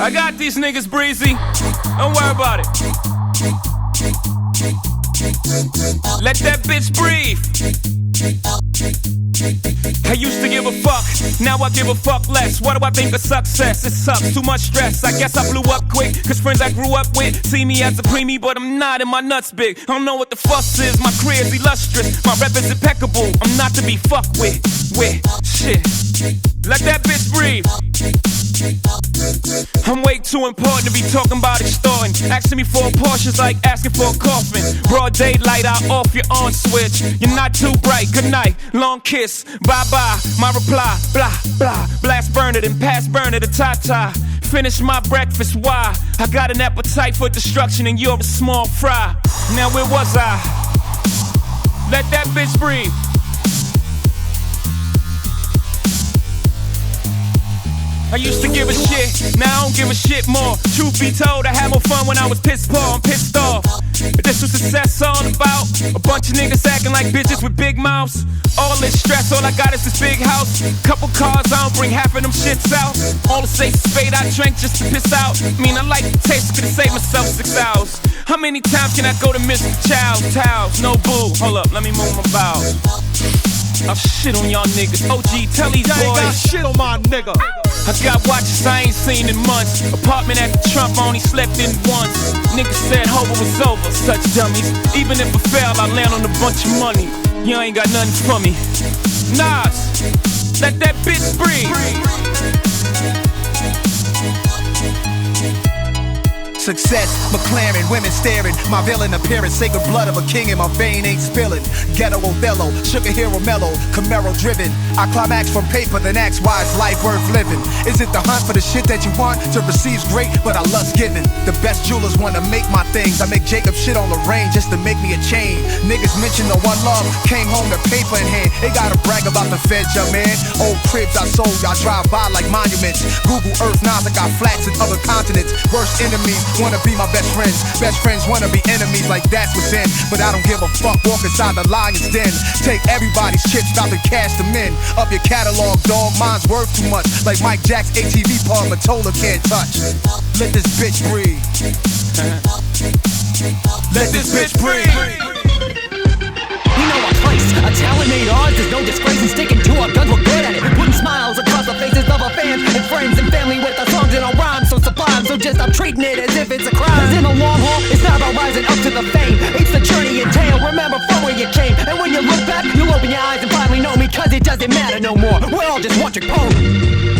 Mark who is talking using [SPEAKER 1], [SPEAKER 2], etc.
[SPEAKER 1] I got these niggas, Breezy. Don't worry about it. Let that bitch breathe. I used to give a fuck, now I give a fuck less. What do I think of success? It sucks, too much stress. I guess I blew up quick, cause friends I grew up with see me as a preemie, but I'm not, and my nuts big. I don't know what the fuss is, my career's illustrious. My rep is impeccable, I'm not to be fucked with. Shit, let that bitch breathe. I'm way too important to be talking about extorting. Asking me for a Porsche's like asking for a coffin. Broad daylight, I'll off your on switch. You're not too bright, good night, long kiss, bye bye. My reply, blah blah. Blast burner, then pass burner to Tata. Finish my breakfast, why? I got an appetite for destruction and you're a small fry. Now where was I? Let that bitch breathe. I used to give a shit, now I don't give a shit more. Truth be told, I had more fun when I was pissed poor and pissed off. But this was success all about a bunch of niggas acting like bitches with big mouths. All this stress, all I got is this big house. Couple cars, I don't bring half of them shits out. All the safe spade I drank just to piss out. I mean, I like the taste, could've saved myself 6 hours. How many times can I go to Mr. Child's house? No boo, hold up, let me move my bowels. I'll shit on y'all niggas. OG, tell these boys.
[SPEAKER 2] Ain't got shit on my nigga.
[SPEAKER 1] I got watches I ain't seen in months. Apartment at the Trump, I only slept in once. Niggas said hope it was over, such dummies. Even if I fail, I land on a bunch of money. You ain't got nothing for me. Nas, let that bitch breathe.
[SPEAKER 2] Success, McLaren, women staring. My villain appearance, sacred blood of a king in my vein ain't spilling. Ghetto Othello, sugar hero mellow, Camaro driven. I climax from paper, then ask why is life worth living? Is it the hunt for the shit that you want? To receive's great, but I lust giving. The best jewelers wanna make my things. I make Jacob shit on Lorraine just to make me a chain. Niggas mention the one love, came home to paper in hand. They gotta brag about the feds, young man. Old cribs I sold, I drive by like monuments. Google Earth, Nas, I got flats in other continents. Worst enemies wanna be my best friends wanna be enemies, like that's what's in. But I don't give a fuck, walk inside the lion's den. Take everybody's chips, stop and cash them in. Up your catalog, dog, mine's worth too much. Like Mike Jack's ATV pub, Matola can't touch. Let this bitch breathe. Let this bitch breathe.
[SPEAKER 3] We know our place, a talent made ours. There's no disgrace in sticking to our guns, we're good at it. Putting smiles across the faces of our fans and friends and family with our songs and our rhymes so sublime. So just stop treating it as if it's a crime. 'Cause in the long haul, it's not about rising up to the fame. It's the journey you entail, remember from where you came. And when you look back, you'll open your eyes and finally know me. 'Cause it doesn't matter no more, we're all just watching pose.